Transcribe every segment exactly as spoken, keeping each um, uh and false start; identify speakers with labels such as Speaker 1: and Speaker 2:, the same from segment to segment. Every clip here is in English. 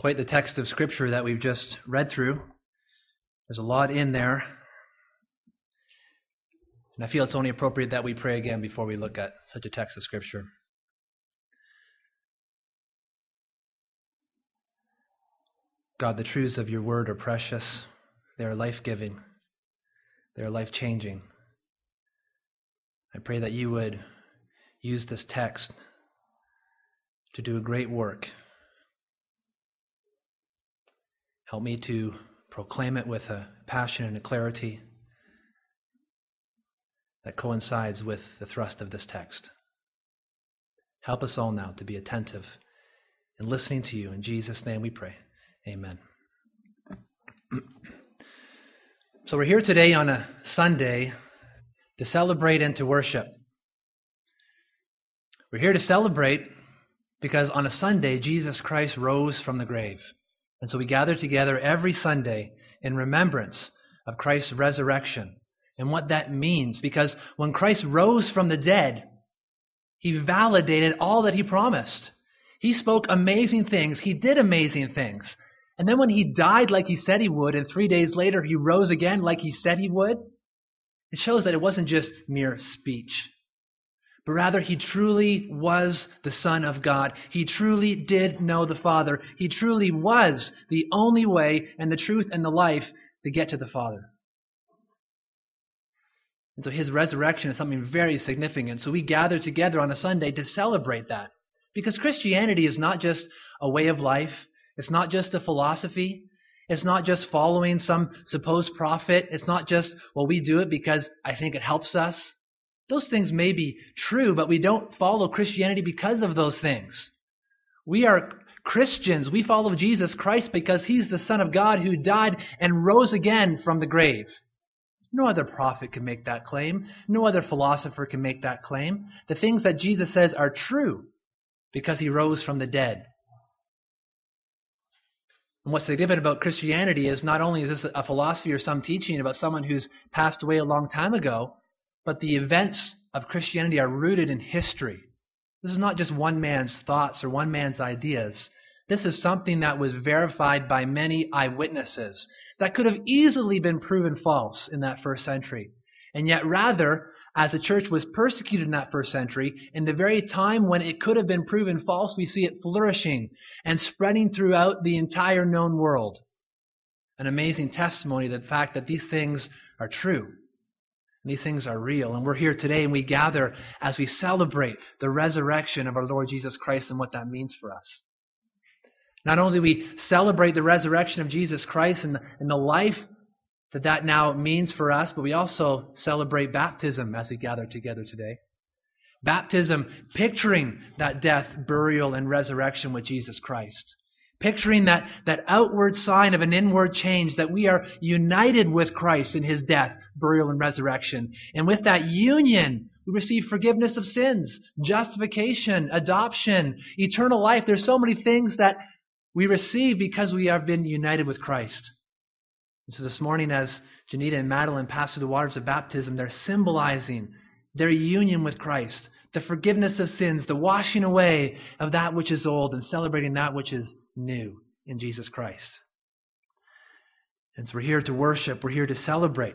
Speaker 1: Quite the text of Scripture that we've just read through. There's a lot in there. And I feel it's only appropriate that we pray again before we look at such a text of Scripture. God, the truths of your word are precious. They are life-giving. They are life-changing. I pray that you would use this text to do a great work. Help me to proclaim it with a passion and a clarity that coincides with the thrust of this text. Help us all now to be attentive and listening to you. In Jesus' name we pray. Amen. So we're here today on a Sunday to celebrate and to worship. We're here to celebrate because on a Sunday, Jesus Christ rose from the grave. And so we gather together every Sunday in remembrance of Christ's resurrection and what that means. Because when Christ rose from the dead, he validated all that he promised. He spoke amazing things. He did amazing things. And then when he died like he said he would, and three days later he rose again like he said he would, it shows that it wasn't just mere speech, but rather he truly was the Son of God. He truly did know the Father. He truly was the only way and the truth and the life to get to the Father. And so his resurrection is something very significant. So we gather together on a Sunday to celebrate that. Because Christianity is not just a way of life. It's not just a philosophy. It's not just following some supposed prophet. It's not just, well, we do it because I think it helps us. Those things may be true, but we don't follow Christianity because of those things. We are Christians. We follow Jesus Christ because he's the Son of God who died and rose again from the grave. No other prophet can make that claim. No other philosopher can make that claim. The things that Jesus says are true because he rose from the dead. And what's significant about Christianity is not only is this a philosophy or some teaching about someone who's passed away a long time ago, but the events of Christianity are rooted in history. This is not just one man's thoughts or one man's ideas. This is something that was verified by many eyewitnesses that could have easily been proven false in that first century. And yet rather, as the church was persecuted in that first century, in the very time when it could have been proven false, we see it flourishing and spreading throughout the entire known world. An amazing testimony to the fact that these things are true. These things are real. And we're here today and we gather as we celebrate the resurrection of our Lord Jesus Christ and what that means for us. Not only do we celebrate the resurrection of Jesus Christ and the, and the life that that now means for us, but we also celebrate baptism as we gather together today. Baptism picturing that death, burial, and resurrection with Jesus Christ. Picturing that, that outward sign of an inward change, that we are united with Christ in his death, burial, and resurrection. And with that union, we receive forgiveness of sins, justification, adoption, eternal life. There's so many things that we receive because we have been united with Christ. And so this morning, as Janita and Madeline pass through the waters of baptism, they're symbolizing their union with Christ, the forgiveness of sins, the washing away of that which is old, and celebrating that which is new in Jesus Christ. And so we're here to worship, we're here to celebrate.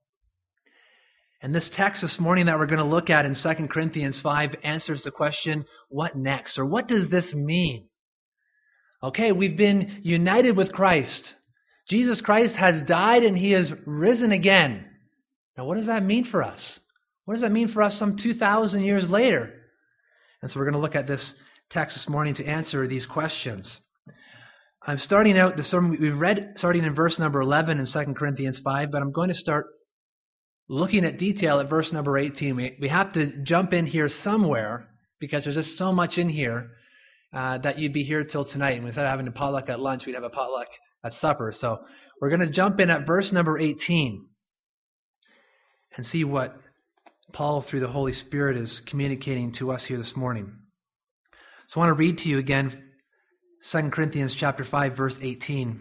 Speaker 1: And this text this morning that we're going to look at in Second Corinthians five answers the question, what next? Or what does this mean? Okay, we've been united with Christ. Jesus Christ has died and he has risen again. Now what does that mean for us? What does that mean for us some two thousand years later? And so we're going to look at this text this morning to answer these questions. I'm starting out the sermon we've read starting in verse number eleven in Second Corinthians five, but I'm going to start looking at detail at verse number eighteen. We, we have to jump in here somewhere because there's just so much in here uh, that you'd be here till tonight. And instead of having a potluck at lunch, we'd have a potluck at supper. So we're going to jump in at verse number eighteen and see what Paul, through the Holy Spirit, is communicating to us here this morning. So I want to read to you again Second Corinthians chapter five, verse eighteen.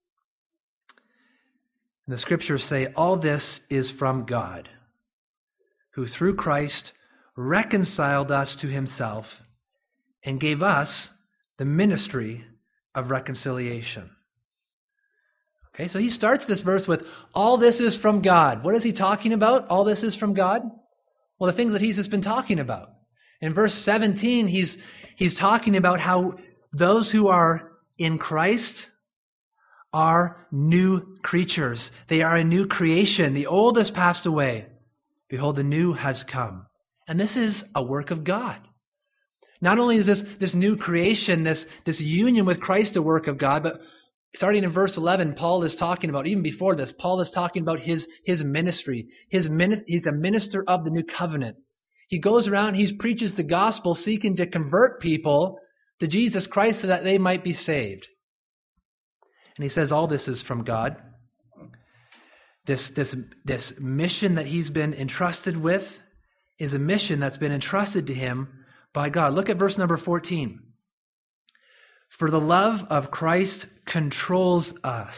Speaker 1: And the scriptures say, all this is from God, who through Christ reconciled us to himself and gave us the ministry of reconciliation. Okay, so he starts this verse with, all this is from God. What is he talking about? All this is from God? Well, the things that he's just been talking about. In verse seventeen, he's, he's talking about how those who are in Christ are new creatures. They are a new creation. The old has passed away. Behold, the new has come. And this is a work of God. Not only is this, this new creation, this, this union with Christ a work of God, but starting in verse eleven, Paul is talking about, even before this, Paul is talking about his, his ministry. His mini- he's a minister of the new covenant. He goes around, he preaches the gospel, seeking to convert people to Jesus Christ so that they might be saved. And he says all this is from God. This, this, this mission that he's been entrusted with is a mission that's been entrusted to him by God. Look at verse number fourteen. For the love of Christ controls us.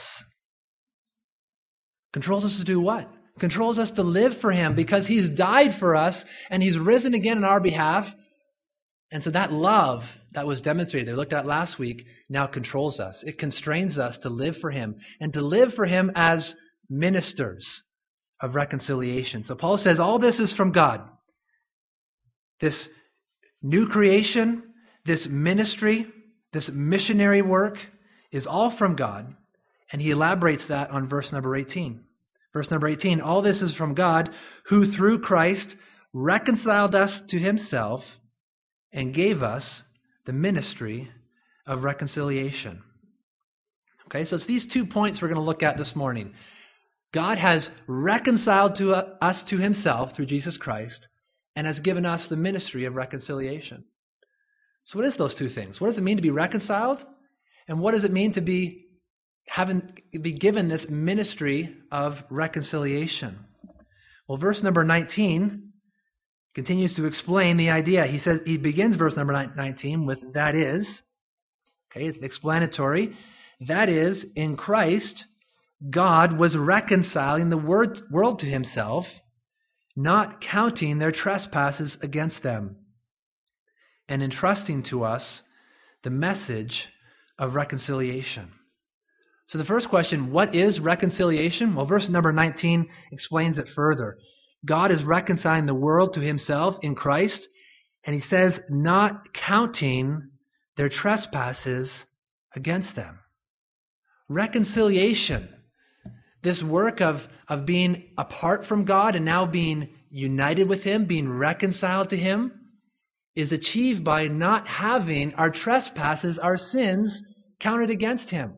Speaker 1: Controls us to do what? Controls us to live for him because he's died for us and he's risen again on our behalf. And so that love that was demonstrated, they looked at last week, now controls us. It constrains us to live for him and to live for him as ministers of reconciliation. So Paul says all this is from God. This new creation, this ministry, this missionary work is all from God. And he elaborates that on verse number eighteen. Verse number eighteen, all this is from God, who through Christ reconciled us to himself and gave us the ministry of reconciliation. Okay, so it's these two points we're going to look at this morning. God has reconciled to us to himself through Jesus Christ and has given us the ministry of reconciliation. So what is those two things? What does it mean to be reconciled? And what does it mean to be having be given this ministry of reconciliation? Well, verse number nineteen continues to explain the idea. He says he begins verse number nineteen with that is. Okay, it's explanatory. That is, in Christ, God was reconciling the world to himself, not counting their trespasses against them, and entrusting to us the message of reconciliation. So the first question, what is reconciliation? Well, verse number nineteen explains it further. God is reconciling the world to himself in Christ, and he says, not counting their trespasses against them. Reconciliation, this work of, of being apart from God and now being united with him, being reconciled to him, is achieved by not having our trespasses, our sins, counted against him.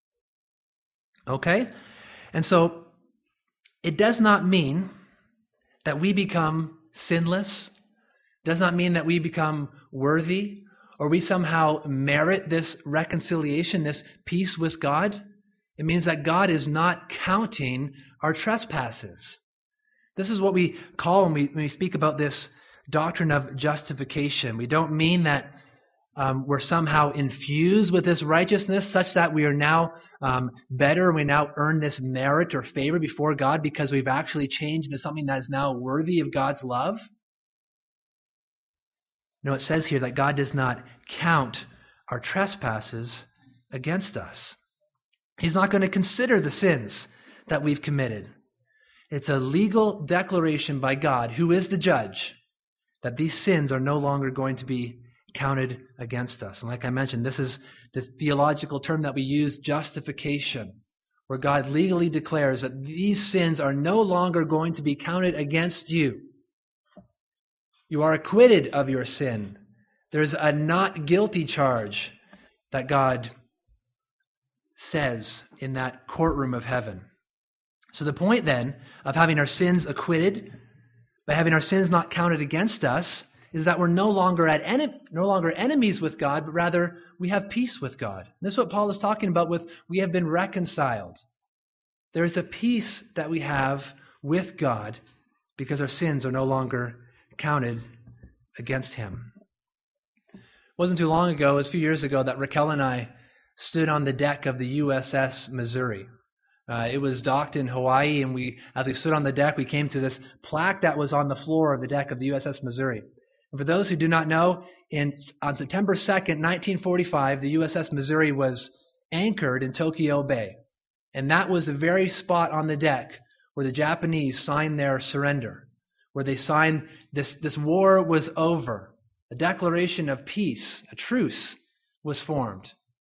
Speaker 1: Okay? And so, it does not mean that we become sinless, does not mean that we become worthy, or we somehow merit this reconciliation, this peace with God. It means that God is not counting our trespasses. This is what we call when we, when we speak about this doctrine of justification. We don't mean that um, we're somehow infused with this righteousness such that we are now um, better, we now earn this merit or favor before God because we've actually changed into something that is now worthy of God's love. No, it says here that God does not count our trespasses against us. He's not going to consider the sins that we've committed. It's a legal declaration by God, who is the judge, that these sins are no longer going to be counted against us. And like I mentioned, this is the theological term that we use, justification, where God legally declares that these sins are no longer going to be counted against you. You are acquitted of your sin. There's a not guilty charge that God says in that courtroom of heaven. So the point then of having our sins acquitted, by having our sins not counted against us, is that we're no longer at en- no longer enemies with God, but rather we have peace with God. And this is what Paul is talking about with we have been reconciled. There is a peace that we have with God because our sins are no longer counted against him. It wasn't too long ago, it was a few years ago, that Raquel and I stood on the deck of the U S S Missouri. Uh, it was docked in Hawaii, and we, as we stood on the deck, we came to this plaque that was on the floor of the deck of the U S S Missouri. And for those who do not know, in, on September second, nineteen forty-five, the U S S Missouri was anchored in Tokyo Bay. And that was the very spot on the deck where the Japanese signed their surrender, where they signed this, this war was over. A declaration of peace, a truce, was formed.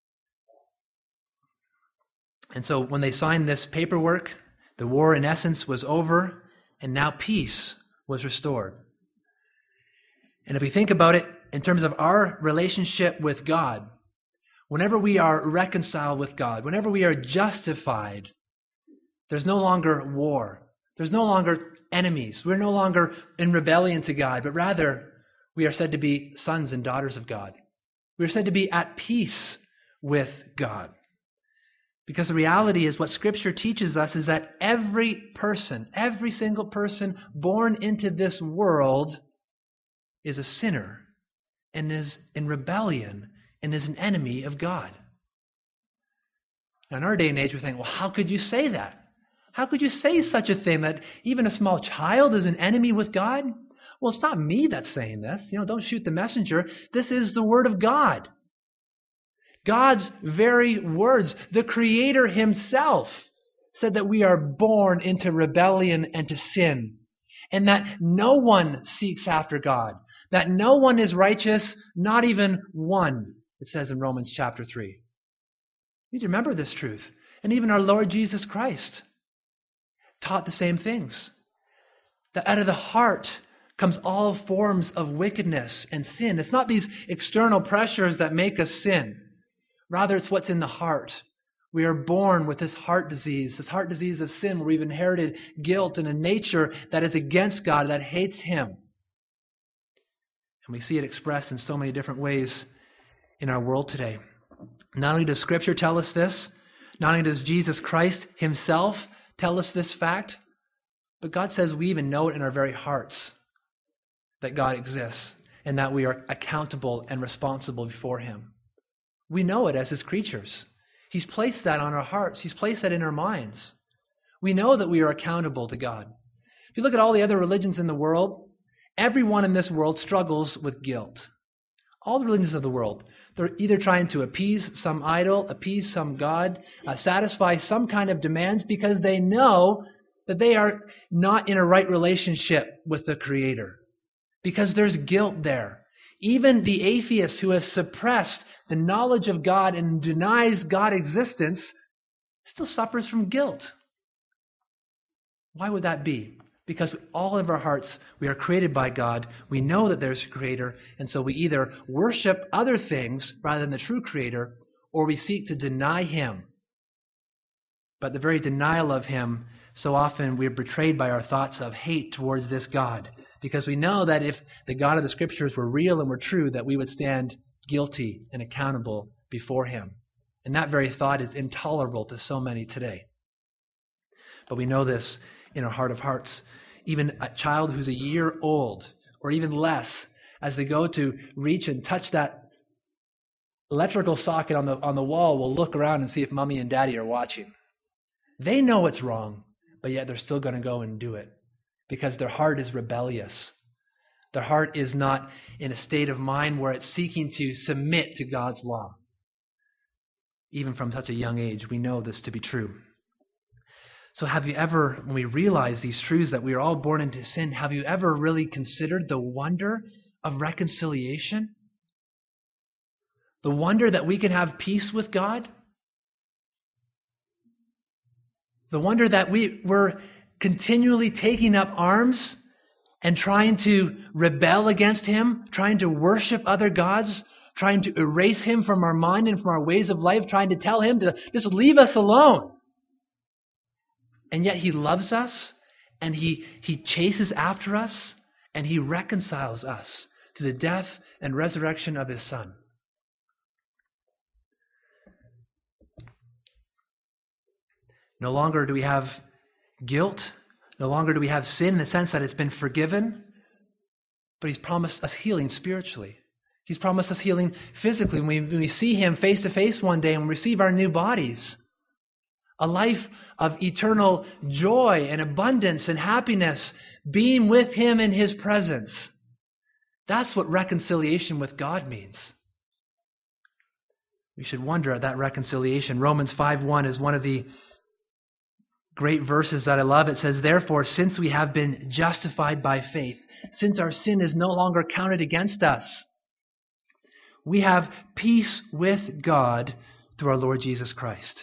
Speaker 1: And so when they signed this paperwork, the war in essence was over, and now peace was restored. And if we think about it in terms of our relationship with God, whenever we are reconciled with God, whenever we are justified, there's no longer war. There's no longer enemies. We're no longer in rebellion to God, but rather we are said to be sons and daughters of God. We are said to be at peace with God. Because the reality is what Scripture teaches us is that every person, every single person born into this world is a sinner and is in rebellion and is an enemy of God. Now, in our day and age, we think, well, how could you say that? How could you say such a thing, that even a small child is an enemy with God? Well, it's not me that's saying this. You know, don't shoot the messenger. This is the Word of God. God's very words, the Creator Himself, said that we are born into rebellion and to sin, and that no one seeks after God, that no one is righteous, not even one, it says in Romans chapter three. You need to remember this truth. And even our Lord Jesus Christ taught the same things. That out of the heart comes all forms of wickedness and sin. It's not these external pressures that make us sin. Rather, it's what's in the heart. We are born with this heart disease, this heart disease of sin, where we've inherited guilt and a nature that is against God, that hates Him. And we see it expressed in so many different ways in our world today. Not only does Scripture tell us this, not only does Jesus Christ Himself tell us this fact, but God says we even know it in our very hearts that God exists and that we are accountable and responsible before Him. We know it as His creatures. He's placed that on our hearts. He's placed that in our minds. We know that we are accountable to God. If you look at all the other religions in the world, everyone in this world struggles with guilt. All the religions of the world, they're either trying to appease some idol, appease some god, uh, satisfy some kind of demands because they know that they are not in a right relationship with the Creator. Because there's guilt there. Even the atheist who has suppressed the knowledge of God and denies God's existence still suffers from guilt. Why would that be? Because all of our hearts, we are created by God. We know that there's a Creator, and so we either worship other things rather than the true Creator, or we seek to deny Him. But the very denial of Him, so often we're betrayed by our thoughts of hate towards this God. Because we know that if the God of the Scriptures were real and were true, that we would stand guilty and accountable before Him. And that very thought is intolerable to so many today. But we know this in our heart of hearts. Even a child who's a year old, or even less, as they go to reach and touch that electrical socket on the, on the wall, will look around and see if mommy and daddy are watching. They know it's wrong, but yet they're still going to go and do it. Because their heart is rebellious. Their heart is not in a state of mind where it's seeking to submit to God's law. Even from such a young age, we know this to be true. So have you ever, when we realize these truths that we are all born into sin, have you ever really considered the wonder of reconciliation? The wonder that we can have peace with God? The wonder that we were continually taking up arms and trying to rebel against Him, trying to worship other gods, trying to erase Him from our mind and from our ways of life, trying to tell Him to just leave us alone. And yet He loves us, and He, he chases after us, and He reconciles us to the death and resurrection of His Son. No longer do we have guilt. No longer do we have sin in the sense that it's been forgiven, but He's promised us healing spiritually. He's promised us healing physically when we, when we see Him face to face one day and we receive our new bodies. A life of eternal joy and abundance and happiness, being with Him in His presence. That's what reconciliation with God means. We should wonder at that reconciliation. Romans five one is one of the great verses that I love. It says, "Therefore, since we have been justified by faith, since our sin is no longer counted against us, we have peace with God through our Lord Jesus Christ."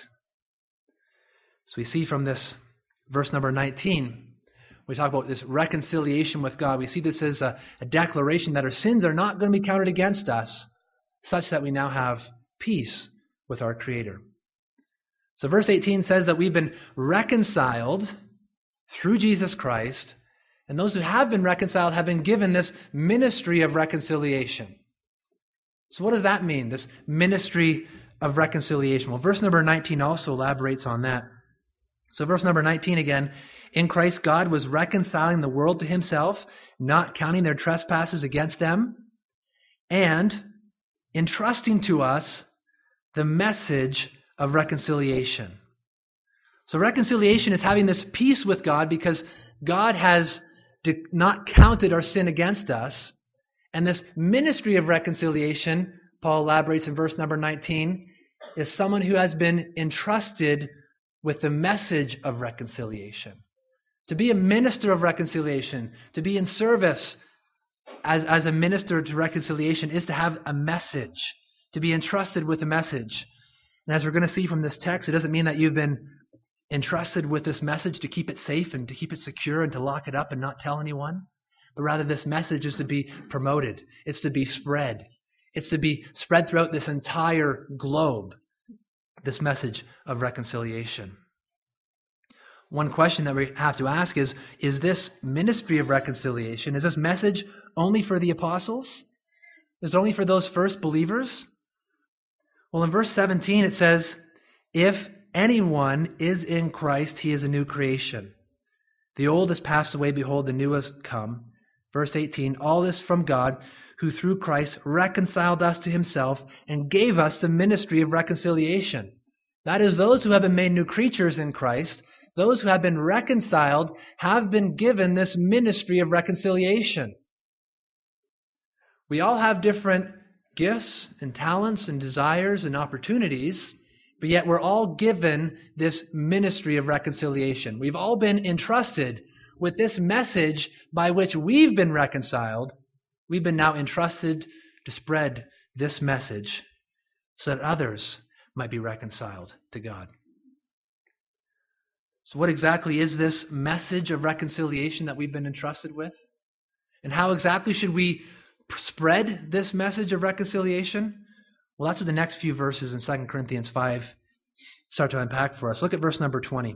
Speaker 1: So we see from this verse number nineteen, we talk about this reconciliation with God. We see this as a, a declaration that our sins are not going to be counted against us, such that we now have peace with our Creator. So verse eighteen says that we've been reconciled through Jesus Christ, and those who have been reconciled have been given this ministry of reconciliation. So what does that mean, this ministry of reconciliation? Well, verse number nineteen also elaborates on that. So verse number nineteen again, "In Christ God was reconciling the world to himself, not counting their trespasses against them, and entrusting to us the message of reconciliation." So reconciliation is having this peace with God because God has not counted our sin against us. And this ministry of reconciliation, Paul elaborates in verse number nineteen, is someone who has been entrusted with the message of reconciliation. To be a minister of reconciliation, to be in service as, as a minister to reconciliation, is to have a message, to be entrusted with a message. And as we're going to see from this text, it doesn't mean that you've been entrusted with this message to keep it safe and to keep it secure and to lock it up and not tell anyone. But rather, this message is to be promoted. It's to be spread. It's to be spread throughout this entire globe, this message of reconciliation. One question that we have to ask is, is this ministry of reconciliation, is this message only for the apostles? Is it only for those first believers? Well, in verse seventeen it says, "If anyone is in Christ, he is a new creation. The old has passed away, behold, the new has come." Verse eighteen, "All this from God, who through Christ reconciled us to himself and gave us the ministry of reconciliation." That is, those who have been made new creatures in Christ, those who have been reconciled, have been given this ministry of reconciliation. We all have different gifts and talents and desires and opportunities, but yet we're all given this ministry of reconciliation. We've all been entrusted with this message by which we've been reconciled. We've been now entrusted to spread this message so that others might be reconciled to God. So what exactly is this message of reconciliation that we've been entrusted with? And how exactly should we spread this message of reconciliation? Well, that's what the next few verses in Second Corinthians five start to unpack for us. Look at verse number twenty.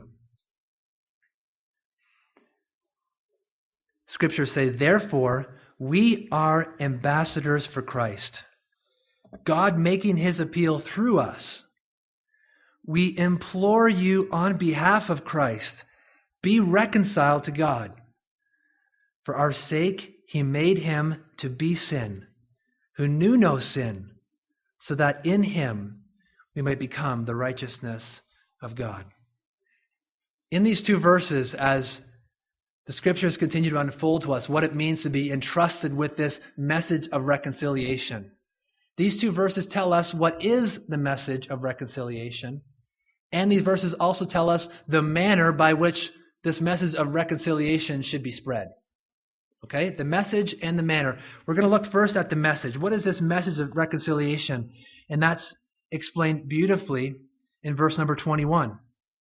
Speaker 1: Scripture says, "Therefore, we are ambassadors for Christ, God making his appeal through us. We implore you on behalf of Christ, be reconciled to God. For our sake, he made him to be sin, who knew no sin, so that in him we might become the righteousness of God." In these two verses, as the Scriptures continue to unfold to us what it means to be entrusted with this message of reconciliation, these two verses tell us what is the message of reconciliation, and these verses also tell us the manner by which this message of reconciliation should be spread. Okay? The message and the manner. We're going to look first at the message. What is this message of reconciliation? And that's explained beautifully in verse number twenty-one.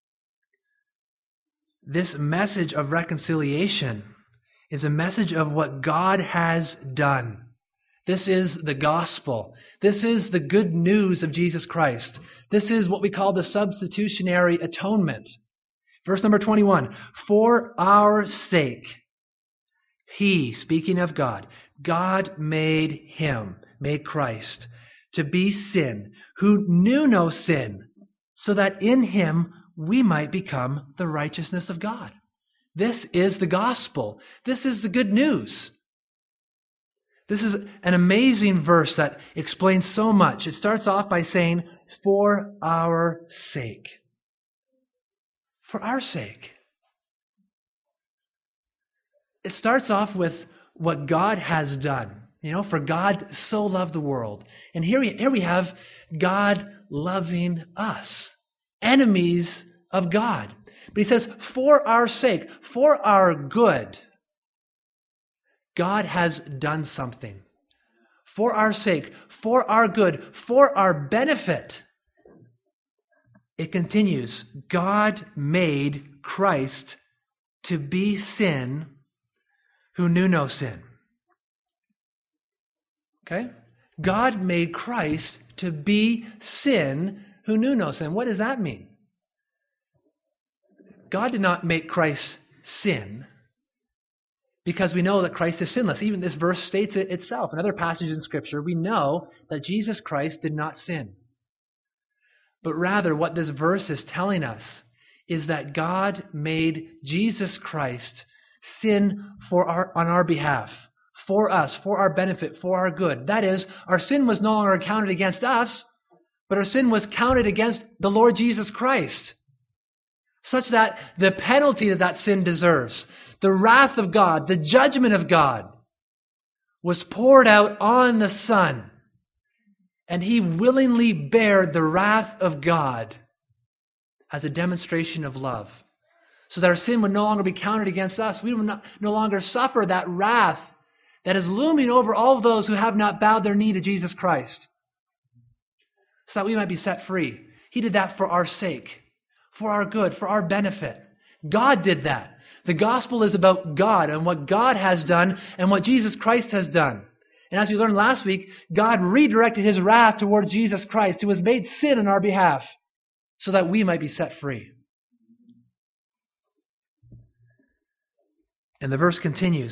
Speaker 1: This message of reconciliation is a message of what God has done. This is the gospel. This is the good news of Jesus Christ. This is what we call the substitutionary atonement. Verse number twenty-one, "For our sake, he," speaking of God, "God made him," made Christ, "to be sin, who knew no sin, so that in him we might become the righteousness of God." This is the gospel. This is the good news. This is an amazing verse that explains so much. It starts off by saying, "For our sake." For our sake. It starts off with what God has done. You know, for God so loved the world. And here we, here we have God loving us, enemies of God. But he says, for our sake, for our good, God has done something. For our sake, for our good, for our benefit. It continues, God made Christ to be sin who knew no sin. Okay? God made Christ to be sin who knew no sin. What does that mean? God did not make Christ sin because we know that Christ is sinless. Even this verse states it itself. In other passages in Scripture, we know that Jesus Christ did not sin. But rather, what this verse is telling us is that God made Jesus Christ sin for our, on our behalf, for us, for our benefit, for our good. That is, our sin was no longer counted against us, but our sin was counted against the Lord Jesus Christ, such that the penalty that that sin deserves, the wrath of God, the judgment of God, was poured out on the Son. And he willingly bared the wrath of God as a demonstration of love, so that our sin would no longer be counted against us. We would not, no longer suffer that wrath that is looming over all of those who have not bowed their knee to Jesus Christ, so that we might be set free. He did that for our sake, for our good, for our benefit. God did that. The gospel is about God and what God has done and what Jesus Christ has done. And as we learned last week, God redirected his wrath towards Jesus Christ, who was made sin on our behalf, so that we might be set free. And the verse continues.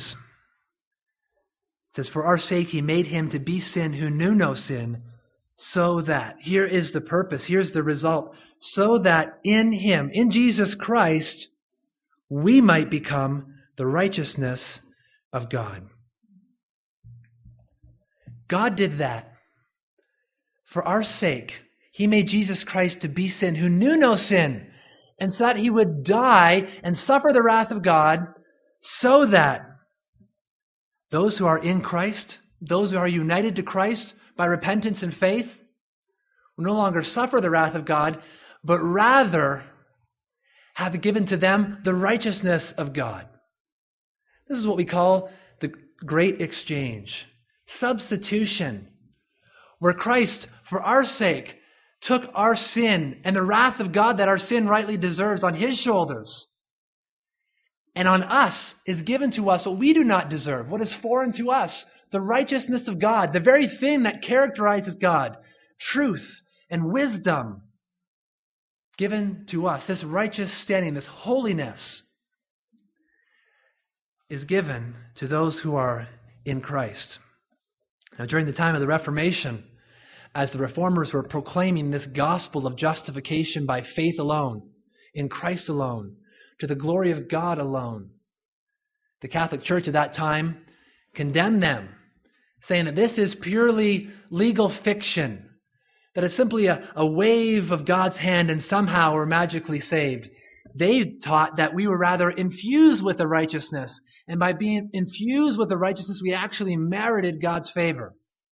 Speaker 1: It says, for our sake he made him to be sin who knew no sin, so that, here is the purpose, here's the result, so that in him, in Jesus Christ, we might become the righteousness of God. God did that. For our sake, he made Jesus Christ to be sin who knew no sin, and so that he would die and suffer the wrath of God, so that those who are in Christ, those who are united to Christ by repentance and faith, will no longer suffer the wrath of God, but rather have given to them the righteousness of God. This is what we call the great exchange. Substitution, where Christ, for our sake, took our sin and the wrath of God that our sin rightly deserves on his shoulders. And on us is given to us what we do not deserve, what is foreign to us, the righteousness of God, the very thing that characterizes God, truth and wisdom, given to us. This righteous standing, this holiness, is given to those who are in Christ. Now, during the time of the Reformation, as the Reformers were proclaiming this gospel of justification by faith alone, in Christ alone, to the glory of God alone, the Catholic Church at that time condemned them, saying that this is purely legal fiction, that it's simply a, a wave of God's hand and somehow we're magically saved. They taught that we were rather infused with the righteousness, and by being infused with the righteousness, we actually merited God's favor.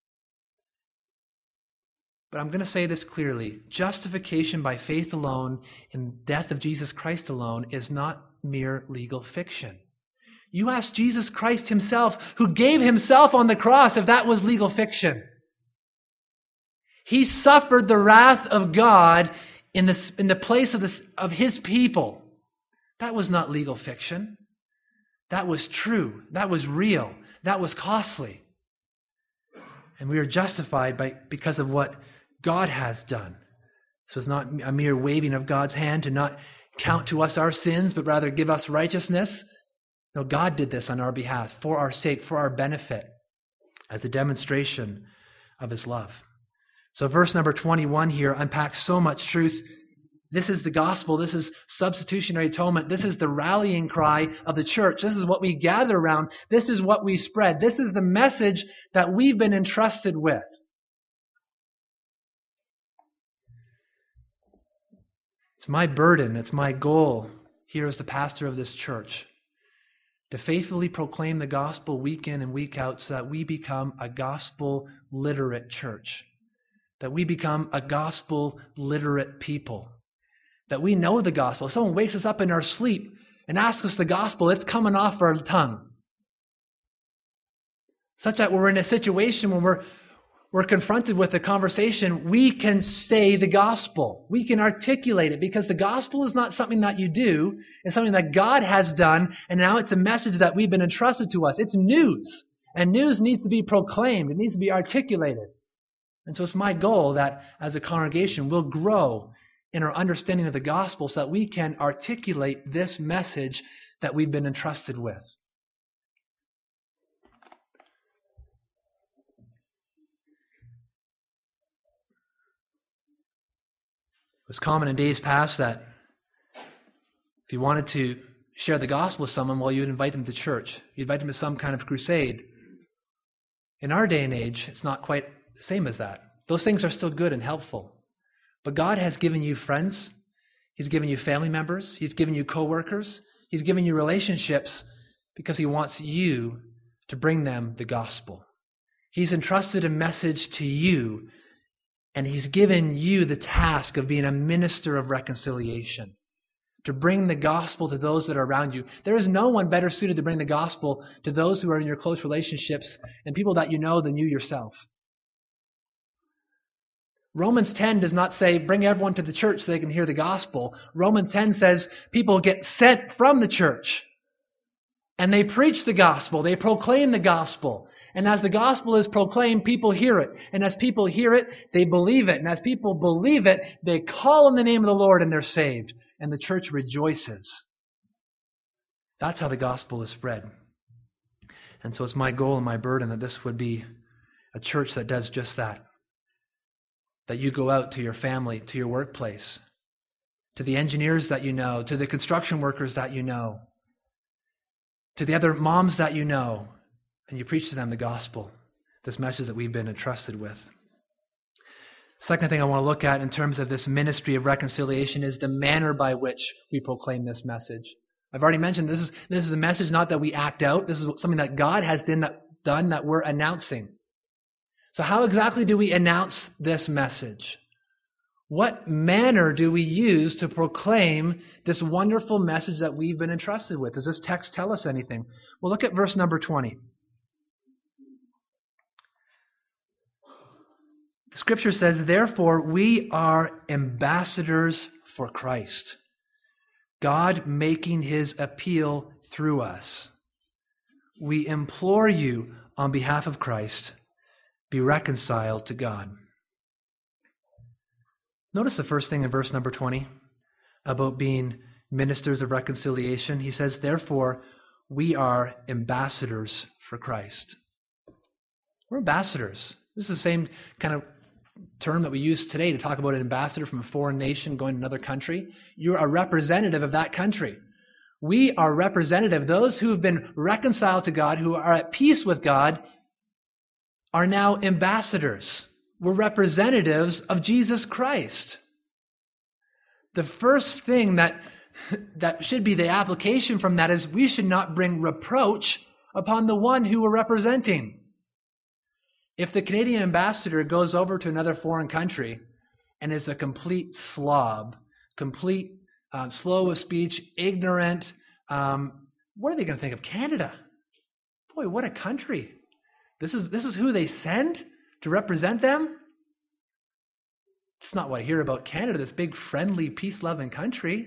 Speaker 1: But I'm going to say this clearly. Justification by faith alone in the death of Jesus Christ alone is not mere legal fiction. You ask Jesus Christ himself, who gave himself on the cross, if that was legal fiction. He suffered the wrath of God in the, in the place of, the, of his people. That was not legal fiction. That was true. That was real. That was costly. And we are justified by because of what God has done. So it's not a mere waving of God's hand to not count to us our sins, but rather give us righteousness. No, God did this on our behalf, for our sake, for our benefit, as a demonstration of his love. So verse number twenty-one here unpacks so much truth. This is the gospel. This is substitutionary atonement. This is the rallying cry of the church. This is what we gather around. This is what we spread. This is the message that we've been entrusted with. It's my burden. It's my goal here as the pastor of this church to faithfully proclaim the gospel week in and week out so that we become a gospel literate church, that we become a gospel literate people, that we know the gospel. If someone wakes us up in our sleep and asks us the gospel, it's coming off our tongue. Such that when we're in a situation when we're, we're confronted with a conversation, we can say the gospel. We can articulate it because the gospel is not something that you do. It's something that God has done, and now it's a message that we've been entrusted to us. It's news, and news needs to be proclaimed. It needs to be articulated. And so it's my goal that as a congregation we'll grow in our understanding of the gospel so that we can articulate this message that we've been entrusted with. It was common in days past that if you wanted to share the gospel with someone, well, you'd invite them to church. You'd invite them to some kind of crusade. In our day and age, it's not quite the same as that. Those things are still good and helpful. But God has given you friends. He's given you family members. He's given you co-workers. He's given you relationships because He wants you to bring them the gospel. He's entrusted a message to you, and He's given you the task of being a minister of reconciliation, to bring the gospel to those that are around you. There is no one better suited to bring the gospel to those who are in your close relationships and people that you know than you yourself. Romans ten does not say, bring everyone to the church so they can hear the gospel. Romans ten says people get sent from the church, and they preach the gospel. They proclaim the gospel. And as the gospel is proclaimed, people hear it. And as people hear it, they believe it. And as people believe it, they call on the name of the Lord and they're saved. And the church rejoices. That's how the gospel is spread. And so it's my goal and my burden that this would be a church that does just that. That you go out to your family, to your workplace, to the engineers that you know, to the construction workers that you know, to the other moms that you know, and you preach to them the gospel, this message that we've been entrusted with. Second thing I want to look at in terms of this ministry of reconciliation is the manner by which we proclaim this message. I've already mentioned this is this is a message not that we act out. This is something that God has done that, done that we're announcing. So how exactly do we announce this message? What manner do we use to proclaim this wonderful message that we've been entrusted with? Does this text tell us anything? Well, look at verse number twenty. The scripture says, therefore, we are ambassadors for Christ, God making His appeal through us. We implore you on behalf of Christ, be reconciled to God. Notice the first thing in verse number twenty about being ministers of reconciliation. He says, therefore, we are ambassadors for Christ. We're ambassadors. This is the same kind of term that we use today to talk about an ambassador from a foreign nation going to another country. You're a representative of that country. We are representative. Those who have been reconciled to God, who are at peace with God, are now ambassadors. We're representatives of Jesus Christ. The first thing that, that should be the application from that is we should not bring reproach upon the one who we're representing. If the Canadian ambassador goes over to another foreign country and is a complete slob, complete uh, slow of speech, ignorant, um, what are they going to think of Canada? Boy, what a country. This is, this is who they send to represent them? It's not what I hear about Canada, this big, friendly, peace-loving country.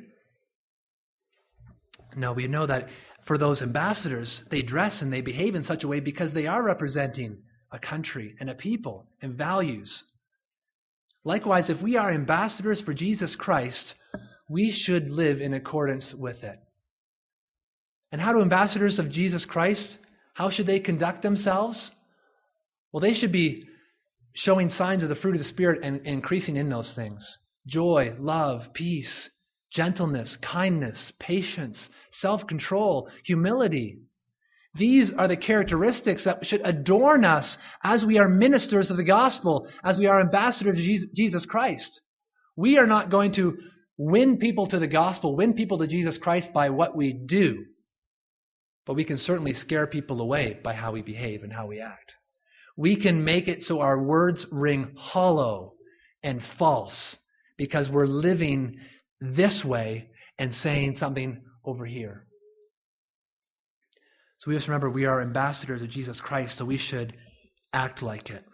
Speaker 1: No, we know that for those ambassadors, they dress and they behave in such a way because they are representing a country and a people and values. Likewise, if we are ambassadors for Jesus Christ, we should live in accordance with it. And how do ambassadors of Jesus Christ, how should they conduct themselves? Well, they should be showing signs of the fruit of the Spirit and, and increasing in those things. Joy, love, peace, gentleness, kindness, patience, self-control, humility. These are the characteristics that should adorn us as we are ministers of the gospel, as we are ambassadors of Jesus Christ. We are not going to win people to the gospel, win people to Jesus Christ by what we do. but we can certainly scare people away by how we behave and how we act. We can make it so our words ring hollow and false because we're living this way and saying something over here. So we have to remember we are ambassadors of Jesus Christ, so we should act like it.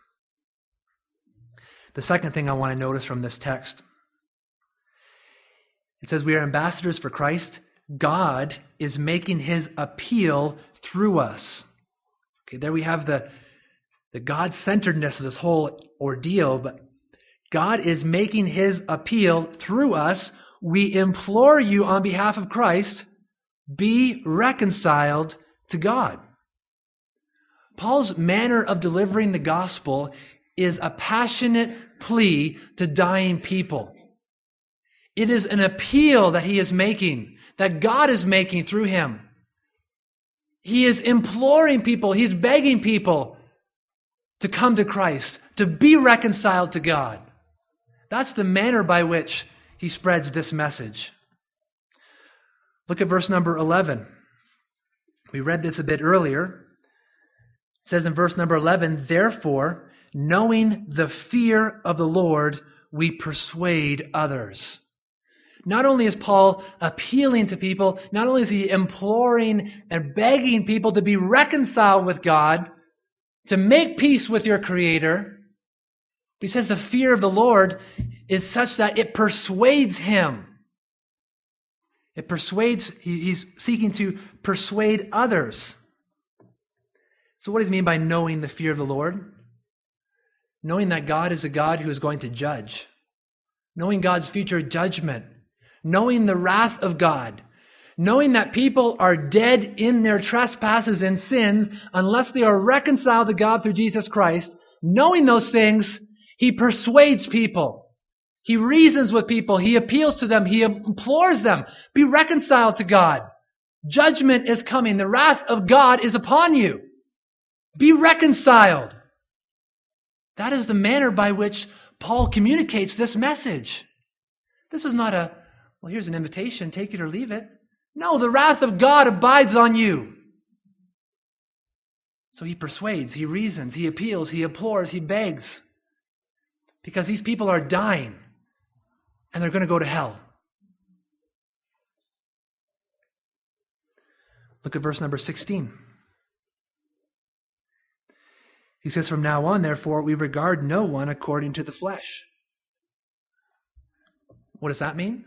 Speaker 1: The second thing I want to notice from this text, it says we are ambassadors for Christ. God is making his appeal through us. Okay, there we have the, the God-centeredness of this whole ordeal, but God is making his appeal through us. We implore you on behalf of Christ, be reconciled to God. Paul's manner of delivering the gospel is a passionate plea to dying people. It is an appeal that he is making, that God is making through him. He is imploring people, he's begging people to come to Christ, to be reconciled to God. That's the manner by which he spreads this message. Look at verse number eleven. We read this a bit earlier. It says in verse number eleven, therefore, knowing the fear of the Lord, we persuade others. Not only is Paul appealing to people, not only is he imploring and begging people to be reconciled with God, to make peace with your Creator, but he says the fear of the Lord is such that it persuades him. It persuades, he's seeking to persuade others. So what does he mean by knowing the fear of the Lord? Knowing that God is a God who is going to judge. Knowing God's future judgment. Knowing the wrath of God. Knowing that people are dead in their trespasses and sins unless they are reconciled to God through Jesus Christ. Knowing those things, he persuades people. He reasons with people. He appeals to them. He implores them. Be reconciled to God. Judgment is coming. The wrath of God is upon you. Be reconciled. That is the manner by which Paul communicates this message. This is not a, well, here's an invitation, take it or leave it. No, the wrath of God abides on you. So he persuades, he reasons, he appeals, he implores, he begs. Because these people are dying and they're going to go to hell. Look at verse number sixteen. He says, from now on, therefore, we regard no one according to the flesh. What does that mean?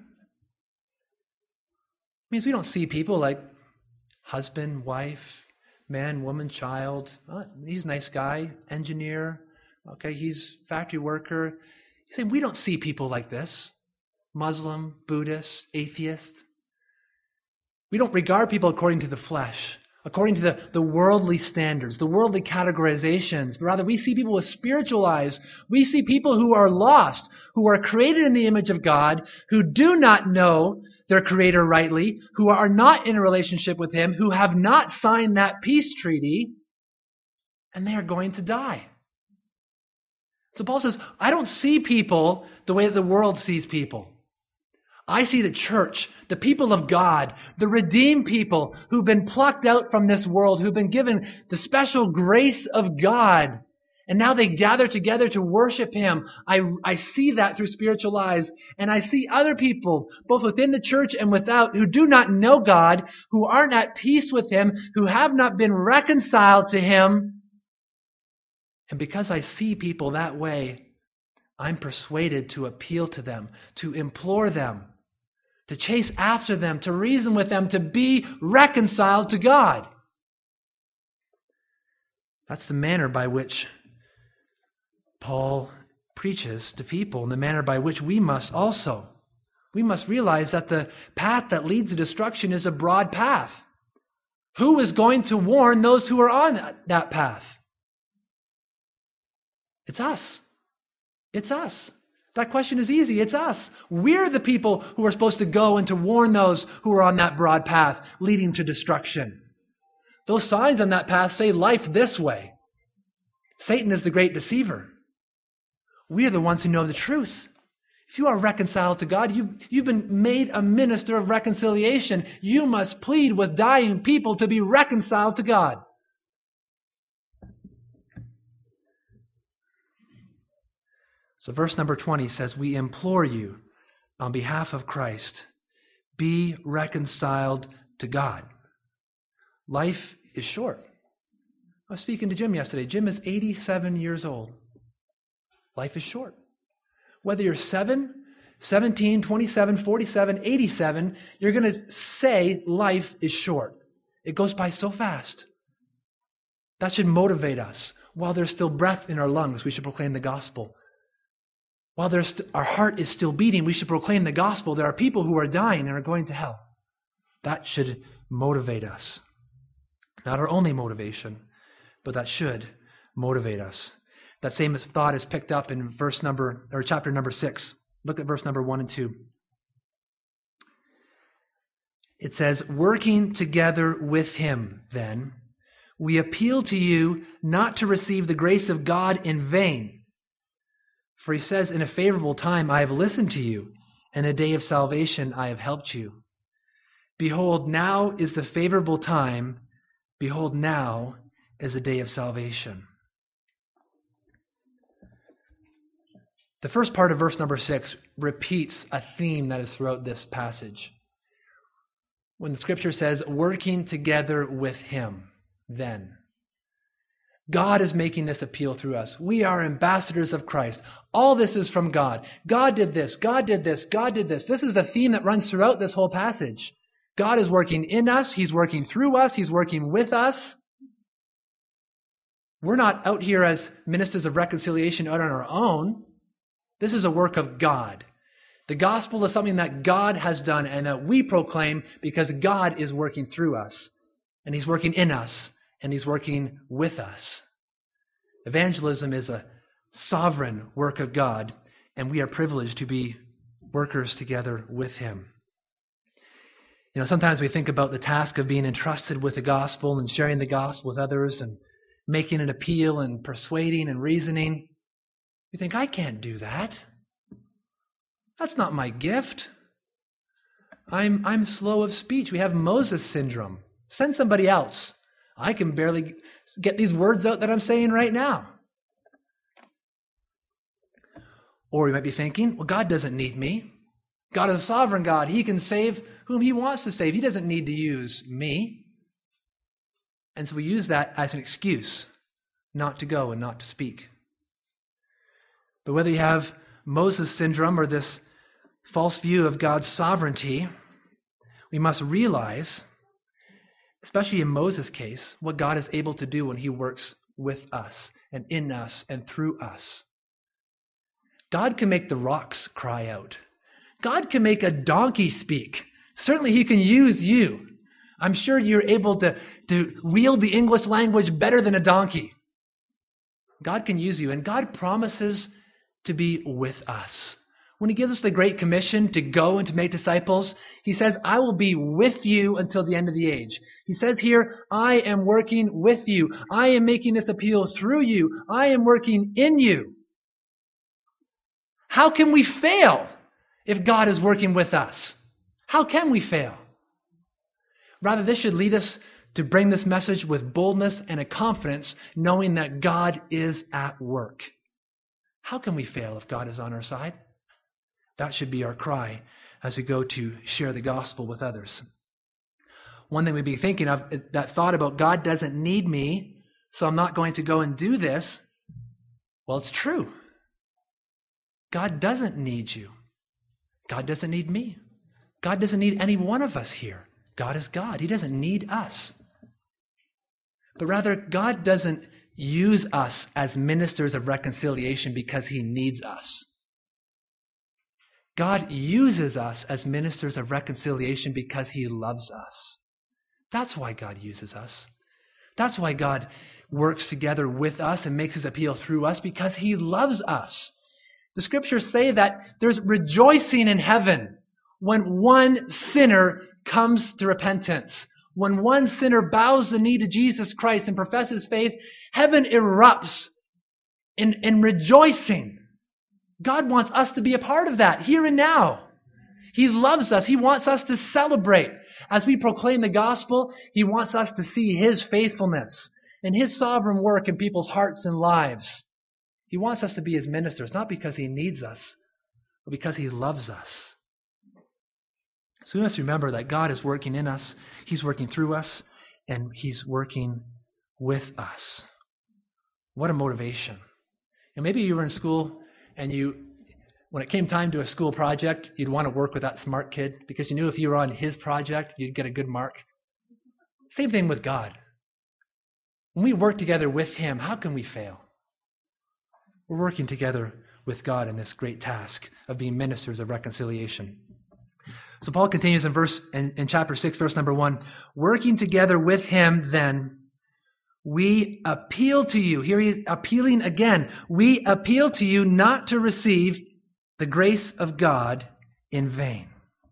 Speaker 1: It means we don't see people like husband, wife, man, woman, child. Oh, he's a nice guy, engineer. Okay, he's factory worker. He's saying we don't see people like this. Muslim, Buddhist, atheist. We don't regard people according to the flesh, according to the, the worldly standards, the worldly categorizations. But rather, we see people with spiritual eyes. We see people who are lost, who are created in the image of God, who do not know their Creator rightly, who are not in a relationship with Him, who have not signed that peace treaty, and they are going to die. So Paul says, I don't see people the way that the world sees people. I see the church, the people of God, the redeemed people who've been plucked out from this world, who've been given the special grace of God, and now they gather together to worship Him. I, I see that through spiritual eyes, and I see other people, both within the church and without, who do not know God, who aren't at peace with Him, who have not been reconciled to Him. And because I see people that way, I'm persuaded to appeal to them, to implore them, to chase after them, to reason with them, to be reconciled to God. That's the manner by which Paul preaches to people, and the manner by which we must also. We must realize that the path that leads to destruction is a broad path. Who is going to warn those who are on that, that path? It's us. It's us. That question is easy. It's us. We're the people who are supposed to go and to warn those who are on that broad path leading to destruction. Those signs on that path say life this way. Satan is the great deceiver. We are the ones who know the truth. If you are reconciled to God, you've, you've been made a minister of reconciliation. You must plead with dying people to be reconciled to God. So verse number twenty says, we implore you on behalf of Christ, be reconciled to God. Life is short. I was speaking to Jim yesterday. Jim is eighty-seven years old. Life is short. Whether you're seven, seventeen, twenty-seven, forty-seven, eighty-seven, you're going to say life is short. It goes by so fast. That should motivate us. While there's still breath in our lungs, we should proclaim the gospel. While there's st- our heart is still beating, we should proclaim the gospel. There are people who are dying and are going to hell. That should motivate us. Not our only motivation, but that should motivate us. That same thought is picked up in verse number or chapter number six. Look at verse number one and two. It says, working together with him, then, we appeal to you not to receive the grace of God in vain. For he says, in a favorable time I have listened to you, and in a day of salvation I have helped you. Behold, now is the favorable time. Behold, now is a day of salvation. The first part of verse number six repeats a theme that is throughout this passage. When the scripture says, working together with him, then. God is making this appeal through us. We are ambassadors of Christ. All this is from God. God did this, God did this, God did this. This is the theme that runs throughout this whole passage. God is working in us, he's working through us, he's working with us. We're not out here as ministers of reconciliation out on our own. This is a work of God. The gospel is something that God has done and that we proclaim because God is working through us. And he's working in us. And he's working with us. Evangelism is a sovereign work of God. And we are privileged to be workers together with him. You know, sometimes we think about the task of being entrusted with the gospel and sharing the gospel with others and making an appeal and persuading and reasoning. You think, I can't do that. That's not my gift. I'm, I'm slow of speech. We have Moses syndrome. Send somebody else. I can barely get these words out that I'm saying right now. Or you might be thinking, well, God doesn't need me. God is a sovereign God. He can save whom he wants to save. He doesn't need to use me. And so we use that as an excuse not to go and not to speak. But whether you have Moses syndrome or this false view of God's sovereignty, we must realize, especially in Moses' case, what God is able to do when he works with us and in us and through us. God can make the rocks cry out. God can make a donkey speak. Certainly he can use you. I'm sure you're able to, to wield the English language better than a donkey. God can use you, and God promises to be with us. When he gives us the Great Commission to go and to make disciples, he says, I will be with you until the end of the age. He says here, I am working with you. I am making this appeal through you. I am working in you. How can we fail if God is working with us? How can we fail? Rather, this should lead us to bring this message with boldness and a confidence, knowing that God is at work. How can we fail if God is on our side? That should be our cry as we go to share the gospel with others. One thing we'd be thinking of, that thought about God doesn't need me, so I'm not going to go and do this. Well, it's true. God doesn't need you. God doesn't need me. God doesn't need any one of us here. God is God. He doesn't need us. But rather, God doesn't use us as ministers of reconciliation because he needs us. God uses us as ministers of reconciliation because he loves us. That's why God uses us. That's why God works together with us and makes his appeal through us, because he loves us. The scriptures say that there's rejoicing in heaven when one sinner comes to repentance. When one sinner bows the knee to Jesus Christ and professes faith, heaven erupts in, in rejoicing. God wants us to be a part of that here and now. He loves us. He wants us to celebrate. As we proclaim the gospel, He wants us to see His faithfulness and His sovereign work in people's hearts and lives. He wants us to be His ministers, not because He needs us, but because He loves us. So we must remember that God is working in us, He's working through us, and He's working with us. What a motivation. And maybe you were in school and you, when it came time to a school project, you'd want to work with that smart kid because you knew if you were on his project, you'd get a good mark. Same thing with God. When we work together with Him, how can we fail? We're working together with God in this great task of being ministers of reconciliation. So Paul continues in verse in, in chapter six, verse number one. Working together with Him, then, we appeal to you. Here he's appealing again. We appeal to you not to receive the grace of God in vain.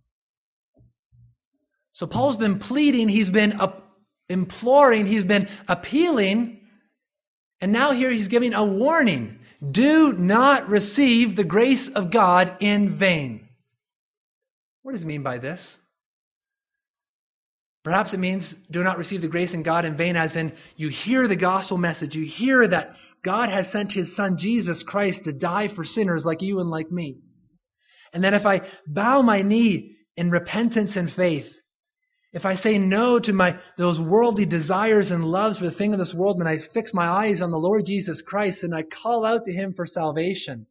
Speaker 1: So Paul's been pleading, he's been uh, imploring, he's been appealing, and now here he's giving a warning. Do not receive the grace of God in vain. What does he mean by this? Perhaps it means do not receive the grace in God in vain, as in you hear the gospel message, you hear that God has sent His Son Jesus Christ to die for sinners like you and like me. And then if I bow my knee in repentance and faith, if I say no to my those worldly desires and loves for the thing of this world, and I fix my eyes on the Lord Jesus Christ and I call out to Him for salvation.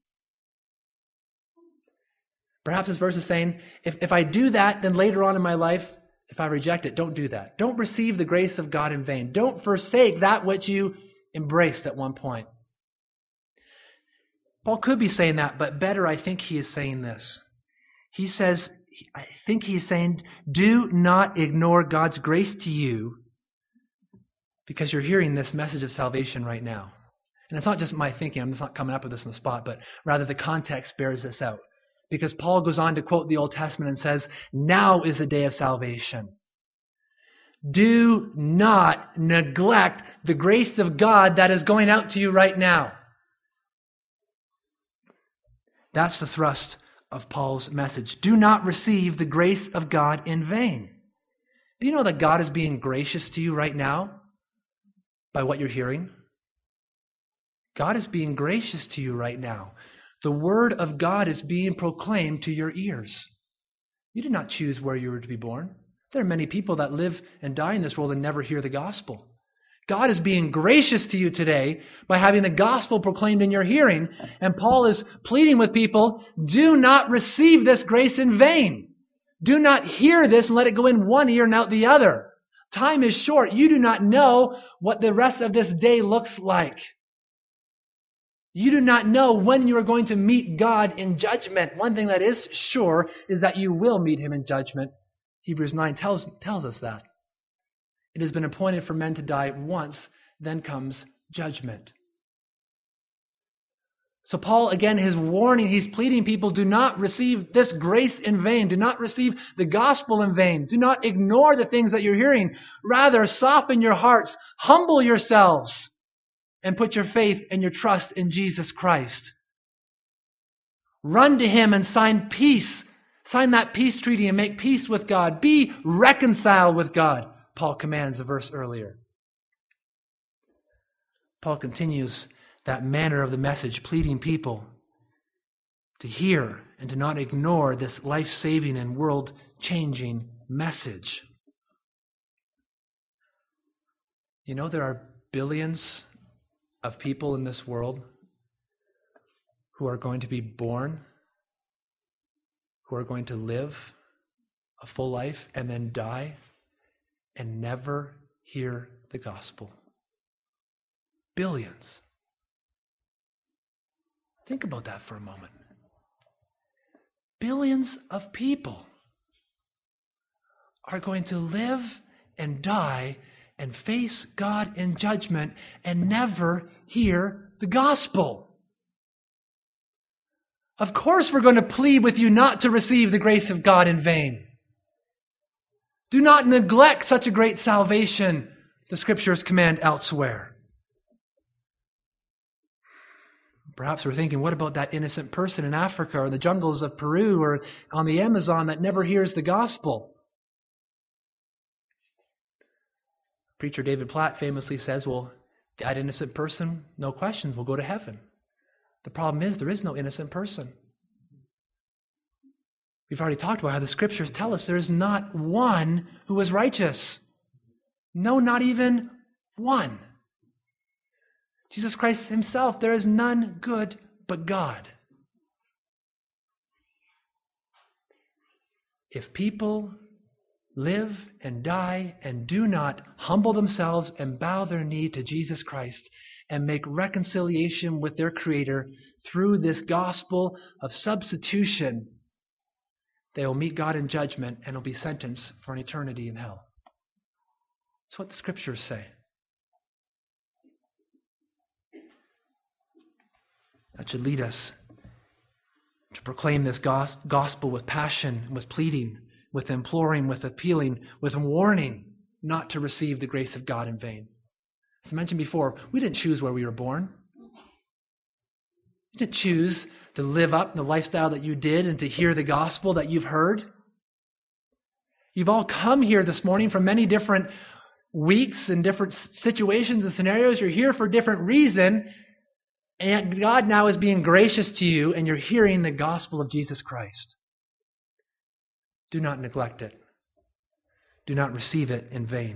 Speaker 1: Perhaps this verse is saying, if, if I do that, then later on in my life, if I reject it, don't do that. Don't receive the grace of God in vain. Don't forsake that which you embraced at one point. Paul could be saying that, but better, I think he is saying this. He says, I think he's saying, do not ignore God's grace to you because you're hearing this message of salvation right now. And it's not just my thinking. I'm just not coming up with this on the spot, but rather the context bears this out. Because Paul goes on to quote the Old Testament and says, now is the day of salvation. Do not neglect the grace of God that is going out to you right now. That's the thrust of Paul's message. Do not receive the grace of God in vain. Do you know that God is being gracious to you right now by what you're hearing? God is being gracious to you right now. The Word of God is being proclaimed to your ears. You did not choose where you were to be born. There are many people that live and die in this world and never hear the gospel. God is being gracious to you today by having the gospel proclaimed in your hearing. And Paul is pleading with people, do not receive this grace in vain. Do not hear this and let it go in one ear and out the other. Time is short. You do not know what the rest of this day looks like. You do not know when you are going to meet God in judgment. One thing that is sure is that you will meet Him in judgment. Hebrews nine tells, tells us that. It has been appointed for men to die once, then comes judgment. So Paul, again, is warning, he's pleading people, do not receive this grace in vain. Do not receive the gospel in vain. Do not ignore the things that you're hearing. Rather, soften your hearts, humble yourselves, and put your faith and your trust in Jesus Christ. Run to Him and sign peace. Sign that peace treaty and make peace with God. Be reconciled with God, Paul commands a verse earlier. Paul continues that manner of the message, pleading people to hear and to not ignore this life-saving and world-changing message. You know, there are billions of people in this world who are going to be born, who are going to live a full life and then die and never hear the gospel. Billions. Think about that for a moment. Billions of people are going to live and die and face God in judgment and never hear the gospel. Of course we're going to plead with you not to receive the grace of God in vain. Do not neglect such a great salvation, the Scriptures command elsewhere. Perhaps we're thinking, what about that innocent person in Africa or the jungles of Peru or on the Amazon that never hears the gospel? Preacher David Platt famously says, well, that innocent person, no questions, will go to heaven. The problem is there is no innocent person. We've already talked about how the Scriptures tell us there is not one who is righteous. No, not even one. Jesus Christ himself, there is none good but God. If people live and die and do not humble themselves and bow their knee to Jesus Christ and make reconciliation with their Creator through this gospel of substitution, they will meet God in judgment and will be sentenced for an eternity in hell. That's what the Scriptures say. That should lead us to proclaim this gospel with passion, with pleading, with imploring, with appealing, with warning not to receive the grace of God in vain. As I mentioned before, we didn't choose where we were born. You didn't choose to live up the lifestyle that you did and to hear the gospel that you've heard. You've all come here this morning from many different weeks and different situations and scenarios. You're here for a different reason. And God now is being gracious to you, and you're hearing the gospel of Jesus Christ. Do not neglect it. Do not receive it in vain.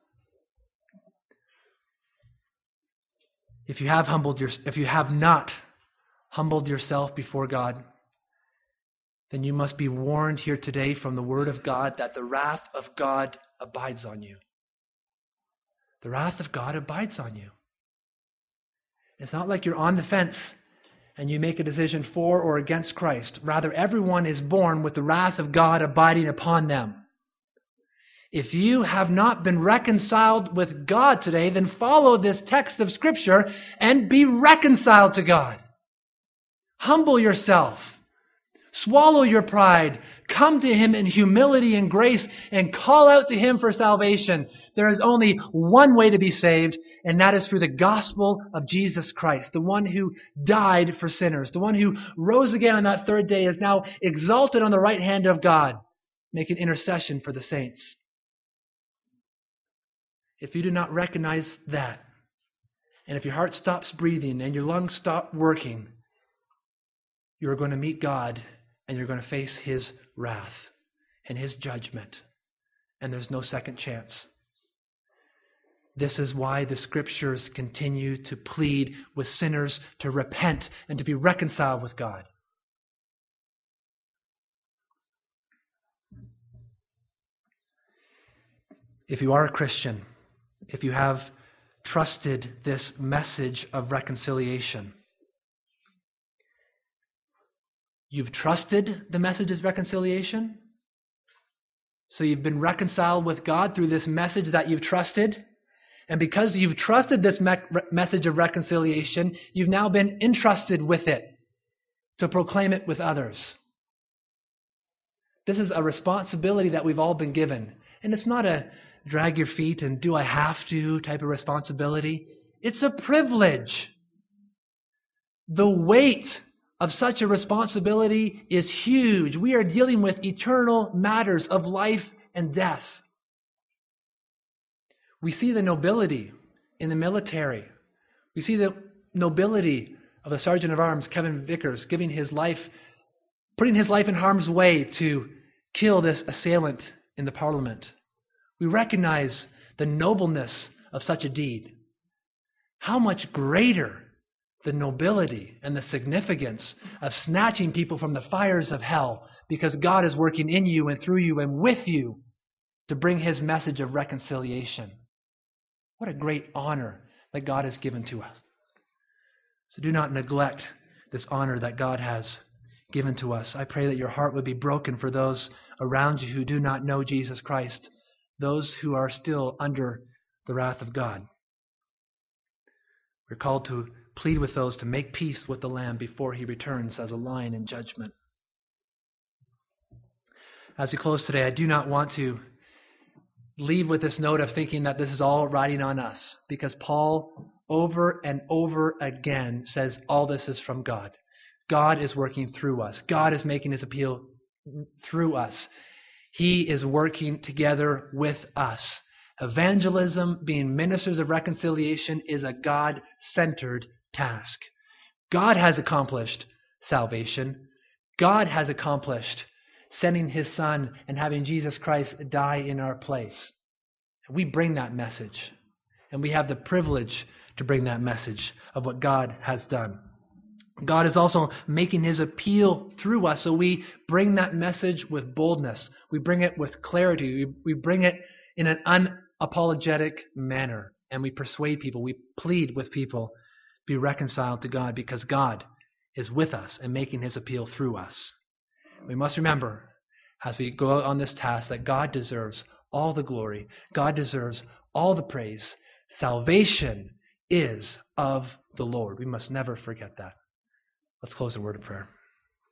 Speaker 1: If you have humbled your, if you have not humbled yourself before God, then you must be warned here today from the Word of God that the wrath of God abides on you. The wrath of God abides on you. It's not like you're on the fence and you make a decision for or against Christ. Rather, everyone is born with the wrath of God abiding upon them. If you have not been reconciled with God today, then follow this text of Scripture and be reconciled to God. Humble yourself. Swallow your pride. Come to Him in humility and grace and call out to Him for salvation. There is only one way to be saved, and that is through the gospel of Jesus Christ, the one who died for sinners, the one who rose again on that third day, is now exalted on the right hand of God, making intercession for the saints. If you do not recognize that, and if your heart stops breathing and your lungs stop working, you are going to meet God and you're going to face His wrath and His judgment. And there's no second chance. This is why the Scriptures continue to plead with sinners to repent and to be reconciled with God. If you are a Christian, if you have trusted this message of reconciliation, you've trusted the message of reconciliation? So you've been reconciled with God through this message that you've trusted? And because you've trusted this me- message of reconciliation, you've now been entrusted with it to proclaim it with others. This is a responsibility that we've all been given. And it's not a drag your feet and do I have to type of responsibility. It's a privilege. The weight of such a responsibility is huge. We are dealing with eternal matters of life and death. We see the nobility in the military. We see the nobility of the Sergeant of Arms, Kevin Vickers, giving his life, putting his life in harm's way to kill this assailant in the Parliament. We recognize the nobleness of such a deed. How much greater the nobility and the significance of snatching people from the fires of hell, because God is working in you and through you and with you to bring His message of reconciliation. What a great honor that God has given to us. So do not neglect this honor that God has given to us. I pray that your heart would be broken for those around you who do not know Jesus Christ, those who are still under the wrath of God. We're called to plead with those to make peace with the Lamb before He returns as a lion in judgment. As we close today, I do not want to leave with this note of thinking that this is all riding on us, because Paul over and over again says all this is from God. God is working through us. God is making his appeal through us. He is working together with us. Evangelism, being ministers of reconciliation, is a God-centered task. God has accomplished salvation. God has accomplished sending his Son and having Jesus Christ die in our place. We bring that message, and we have the privilege to bring that message of what God has done. God is also making his appeal through us, so we bring that message with boldness. We bring it with clarity. We, we bring it in an unapologetic manner, and we persuade people. We plead with people to be reconciled to God because God is with us and making his appeal through us. We must remember as we go out on this task that God deserves all the glory. God deserves all the praise. Salvation is of the Lord. We must never forget that. Let's close in a word of prayer.